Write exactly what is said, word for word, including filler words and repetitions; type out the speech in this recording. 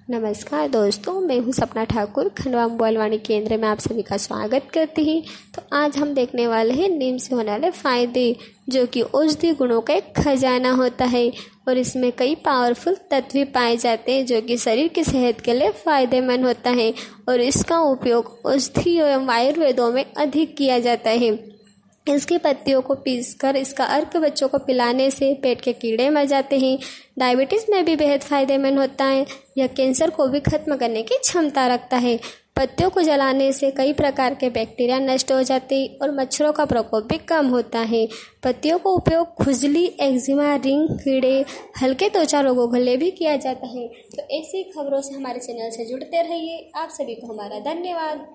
नमस्कार दोस्तों, मैं हूं सपना ठाकुर, खंडवा मोबाइल केंद्र में आप सभी का स्वागत करती हूं। तो आज हम देखने वाले हैं नीम से होने वाले फ़ायदे, जो कि औषधि गुणों का एक खजाना होता है और इसमें कई पावरफुल तत्व पाए जाते हैं जो कि शरीर की सेहत के लिए फ़ायदेमंद होता है और इसका उपयोग औषधि एवं आयुर्वेदों में अधिक किया जाता है। इसकी पत्तियों को पीसकर इसका अर्क बच्चों को पिलाने से पेट के कीड़े मर जाते हैं। डायबिटीज़ में भी बेहद फायदेमंद होता है। यह कैंसर को भी खत्म करने की क्षमता रखता है। पत्तियों को जलाने से कई प्रकार के बैक्टीरिया नष्ट हो जाते हैं और मच्छरों का प्रकोप भी कम होता है। पत्तियों का उपयोग खुजली, एक्जिमा, रिंग कीड़े, हल्के त्वचा रोगों के लिए भी किया जाता है। तो ऐसी खबरों से हमारे चैनल से जुड़ते रहिए। आप सभी को हमारा धन्यवाद।